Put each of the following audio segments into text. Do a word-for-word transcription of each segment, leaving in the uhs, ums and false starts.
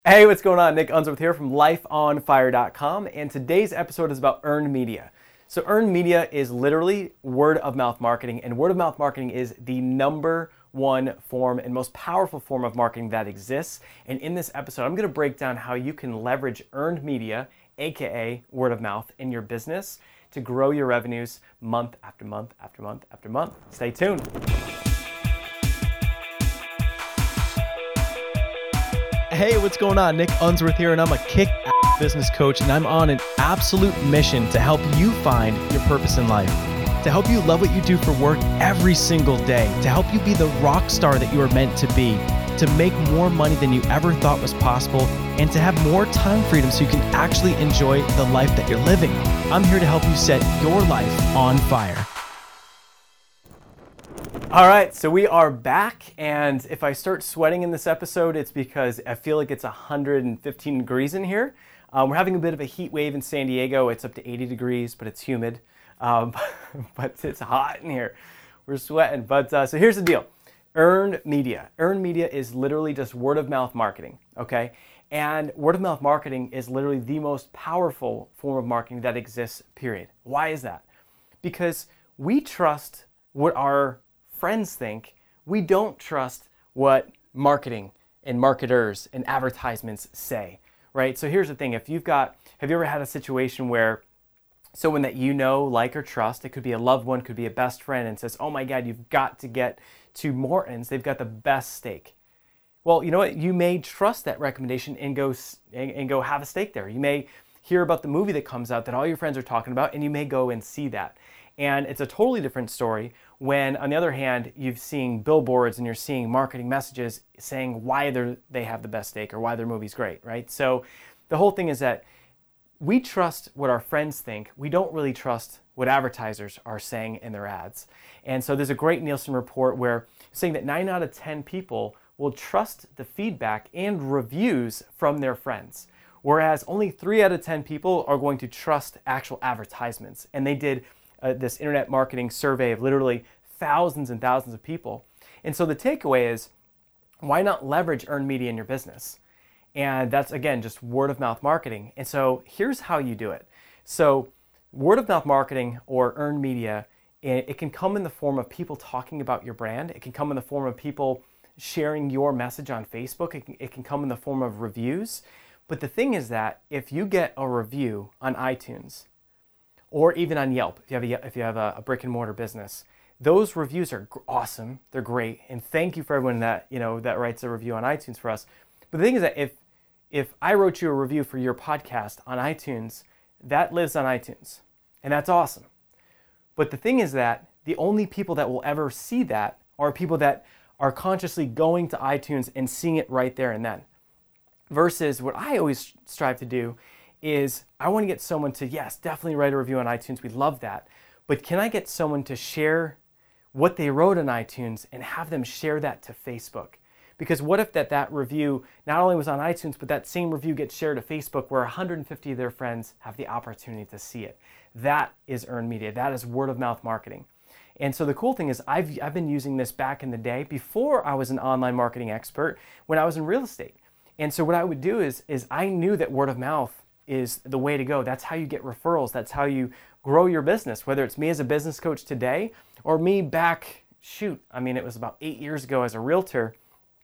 Hey, what's going on? Nick Unsworth here from life on fire dot com, and today's episode is about earned media. So earned media is literally word of mouth marketing, and word of mouth marketing is the number one form and most powerful form of marketing that exists. And in this episode, I'm going to break down how you can leverage earned media, aka word of mouth, in your business to grow your revenues month after month after month after month. Stay tuned. Hey, what's going on? Nick Unsworth here, and I'm a kick-ass business coach, and I'm on an absolute mission to help you find your purpose in life, to help you love what you do for work every single day, to help you be the rock star that you are meant to be, to make more money than you ever thought was possible, and to have more time freedom so you can actually enjoy the life that you're living. I'm here to help you set your life on fire. All right, so we are back, and if I start sweating in this episode, it's because I feel like it's one hundred fifteen degrees in here. Um, we're having a bit of a heat wave in San Diego. It's up to eighty degrees, but it's humid. Um, but it's hot in here. We're sweating. But uh, so here's the deal. Earned media. Earned media is literally just word of mouth marketing, okay? And word of mouth marketing is literally the most powerful form of marketing that exists, period. Why is that? Because we trust what our friends think. We don't trust what marketing and marketers and advertisements say, right? So here's the thing. If you've got, have you ever had a situation where someone that you know, like, or trust, it could be a loved one, could be a best friend, and says, oh my God, you've got to get to Morton's. They've got the best steak. Well, you know what? You may trust that recommendation and go and, and go have a steak there. You may hear about the movie that comes out that all your friends are talking about, and you may go and see that. And it's a totally different story when, on the other hand, you've seen billboards and you're seeing marketing messages saying why they're, they have the best steak or why their movie's great, right? So the whole thing is that we trust what our friends think. We don't really trust what advertisers are saying in their ads. And so there's a great Nielsen report where saying that nine out of ten people will trust the feedback and reviews from their friends, whereas only three out of ten people are going to trust actual advertisements. And they did Uh, this internet marketing survey of literally thousands and thousands of people. And so the takeaway is, why not leverage earned media in your business? And that's, again, just word of mouth marketing. And so here's how you do it. So word of mouth marketing or earned media, it, it can come in the form of people talking about your brand. It can come in the form of people sharing your message on Facebook. It can, it can come in the form of reviews. But the thing is that if you get a review on iTunes, or even on Yelp, if you have a, if you have a, a brick and mortar business, those reviews are awesome. They're great, and thank you for everyone that you know that writes a review on iTunes for us. But the thing is that if if I wrote you a review for your podcast on iTunes, that lives on iTunes, and that's awesome. But the thing is that the only people that will ever see that are people that are consciously going to iTunes and seeing it right there and then. Versus what I always strive to do is I want to get someone to, yes, definitely write a review on iTunes. We love that. But can I get someone to share what they wrote on iTunes and have them share that to Facebook? Because what if that, that review not only was on iTunes, but that same review gets shared to Facebook where one hundred fifty of their friends have the opportunity to see it? That is earned media. That is word of mouth marketing. And so the cool thing is I've, I've been using this back in the day before I was an online marketing expert when I was in real estate. And so what I would do is, is I knew that word of mouth is the way to go. That's how you get referrals. That's how you grow your business, whether it's me as a business coach today or me back, shoot, I mean, it was about eight years ago as a realtor.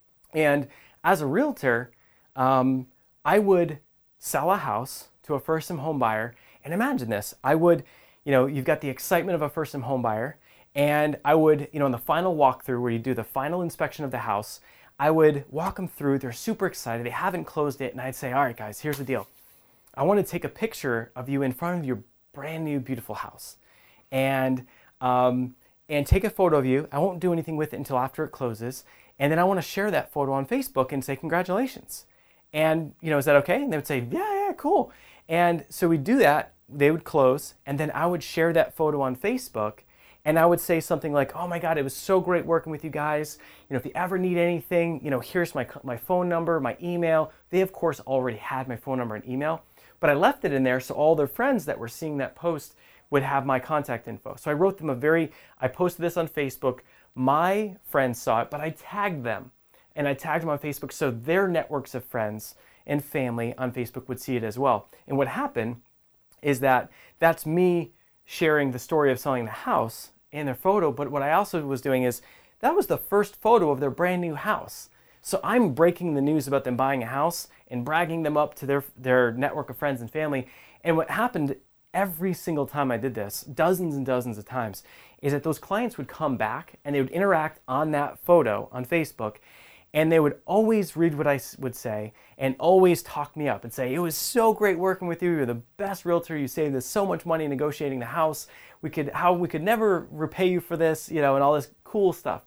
And as a realtor, um, I would sell a house to a first-time home buyer. And imagine this, I would, you know, you've got the excitement of a first-time home buyer, and I would, you know, in the final walkthrough where you do the final inspection of the house, I would walk them through. They're super excited. They haven't closed it. And I'd say, all right, guys, here's the deal. I want to take a picture of you in front of your brand new, beautiful house, and um, and take a photo of you. I won't do anything with it until after it closes, and then I want to share that photo on Facebook and say congratulations. And you know, is that okay? And they would say, yeah, yeah, cool. And so we'd do that. They would close, and then I would share that photo on Facebook, and I would say something like, oh my God, it was so great working with you guys. You know, if you ever need anything, you know, here's my my phone number, my email. They of course already had my phone number and email. But I left it in there so all their friends that were seeing that post would have my contact info. So I wrote them a very, I posted this on Facebook. My friends saw it, but I tagged them. And I tagged them on Facebook so their networks of friends and family on Facebook would see it as well. And what happened is that that's me sharing the story of selling the house in their photo, but what I also was doing is that was the first photo of their brand new house. So I'm breaking the news about them buying a house and bragging them up to their, their network of friends and family. And what happened every single time I did this, dozens and dozens of times, is that those clients would come back and they would interact on that photo on Facebook, and they would always read what I would say and always talk me up and say, it was so great working with you. You're the best realtor. You saved us so much money negotiating the house. We could, how we could never repay you for this, you know, and all this cool stuff.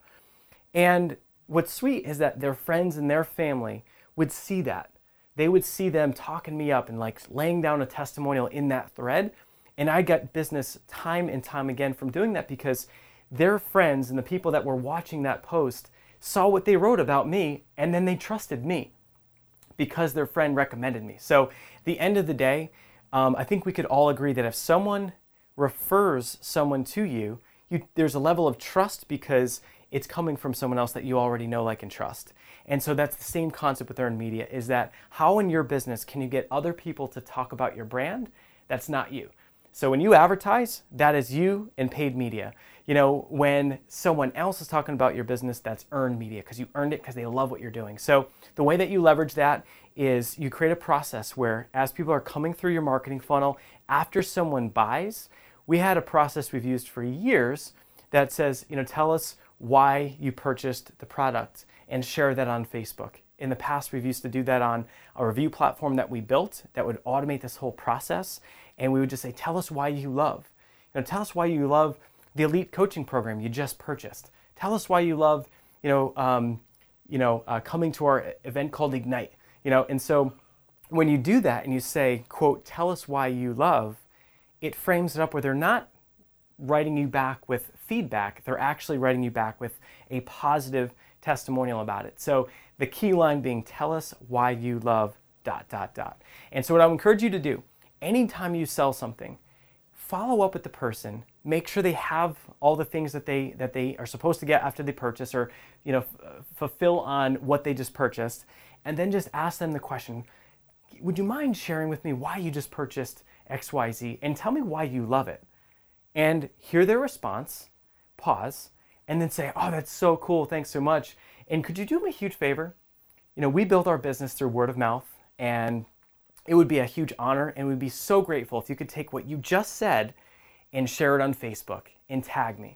And what's sweet is that their friends and their family would see that. They would see them talking me up and like laying down a testimonial in that thread. And I got business time and time again from doing that because their friends and the people that were watching that post saw what they wrote about me, and then they trusted me because their friend recommended me. So at the end of the day, um, I think we could all agree that if someone refers someone to you, you, there's a level of trust because it's coming from someone else that you already know, like, and trust. And so that's the same concept with earned media, is that how in your business can you get other people to talk about your brand that's not you? So when you advertise, that is you in paid media. You know, when someone else is talking about your business, that's earned media because you earned it because they love what you're doing. So the way that you leverage that is you create a process where as people are coming through your marketing funnel, after someone buys, we had a process we've used for years that says, you know, tell us why you purchased the product and share that on Facebook. In the past, we've used to do that on a review platform that we built that would automate this whole process. And we would just say, tell us why you love. You know, tell us why you love the elite coaching program you just purchased. Tell us why you love, you know, um, you know, uh, coming to our event called Ignite. You know, and so when you do that and you say, quote, tell us why you love, it frames it up where they're not writing you back with feedback. They're actually writing you back with a positive testimonial about it. So the key line being, tell us why you love dot, dot, dot. And so what I would encourage you to do, anytime you sell something, follow up with the person, make sure they have all the things that they that they are supposed to get after they purchase, or, you know, f- fulfill on what they just purchased, and then just ask them the question, would you mind sharing with me why you just purchased X Y Z, and tell me why you love it? And hear their response, pause, and then say, oh, that's so cool, thanks so much. And could you do me a huge favor? You know, we built our business through word of mouth, and it would be a huge honor, and we'd be so grateful if you could take what you just said and share it on Facebook and tag me.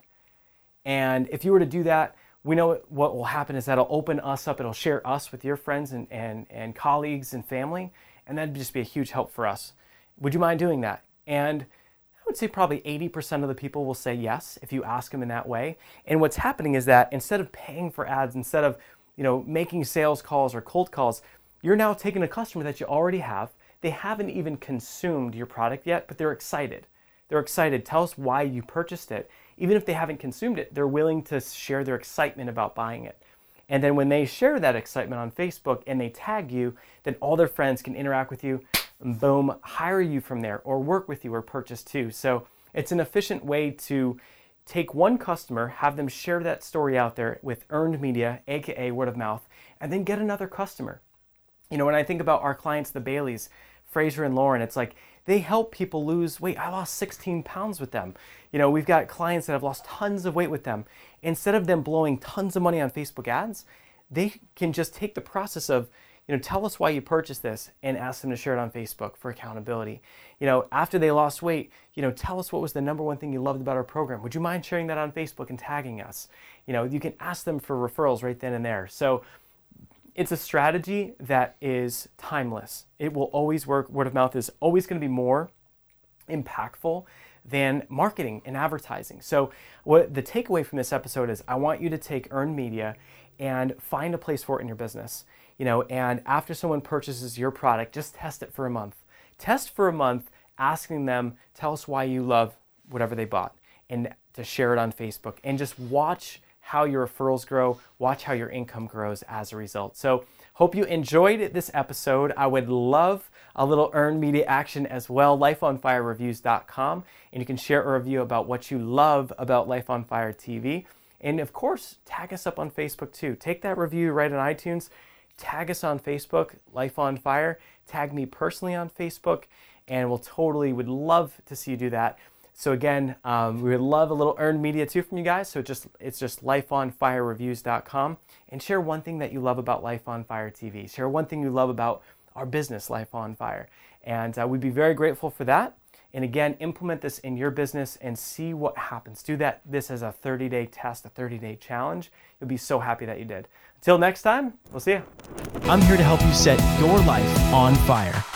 And if you were to do that, we know what will happen is that'll open us up. It'll share us with your friends and, and, and colleagues and family, and that'd just be a huge help for us. Would you mind doing that? And I would say probably eighty percent of the people will say yes if you ask them in that way. And what's happening is that instead of paying for ads, instead of, you know, making sales calls or cold calls, you're now taking a customer that you already have. They haven't even consumed your product yet, but they're excited. They're excited. Tell us why you purchased it. Even if they haven't consumed it, they're willing to share their excitement about buying it. And then when they share that excitement on Facebook and they tag you, then all their friends can interact with you and boom, hire you from there or work with you or purchase too. So it's an efficient way to take one customer, have them share that story out there with earned media, aka word of mouth, and then get another customer. You know, when I think about our clients, the Baileys, Fraser and Lauren, it's like they help people lose weight. I lost sixteen pounds with them. You know, we've got clients that have lost tons of weight with them. Instead of them blowing tons of money on Facebook ads, they can just take the process of, you know, tell us why you purchased this and ask them to share it on Facebook for accountability. You know, after they lost weight, you know, tell us what was the number one thing you loved about our program. Would you mind sharing that on Facebook and tagging us? You know, you can ask them for referrals right then and there. So it's a strategy that is timeless. It will always work. Word of mouth is always going to be more impactful than marketing and advertising. So what the takeaway from this episode is, I want you to take earned media and find a place for it in your business. You know, and after someone purchases your product, just test it for a month. Test for a month, asking them, tell us why you love whatever they bought, and to share it on Facebook, and just watch how your referrals grow, watch how your income grows as a result. So hope you enjoyed this episode. I would love a little earned media action as well, life on fire reviews dot com, and you can share a review about what you love about Life on Fire T V. And of course, tag us up on Facebook too. Take that review right on iTunes, tag us on Facebook, Life on Fire. Tag me personally on Facebook, and we'll totally would love to see you do that. So again, um, we would love a little earned media too from you guys. So just it's just life on fire reviews dot com, and share one thing that you love about Life on Fire T V. Share one thing you love about our business, Life on Fire. And uh, we'd be very grateful for that. And again, implement this in your business and see what happens. Do that this as a thirty-day test, a thirty-day challenge. You'll be so happy that you did. Until next time, we'll see you. I'm here to help you set your life on fire.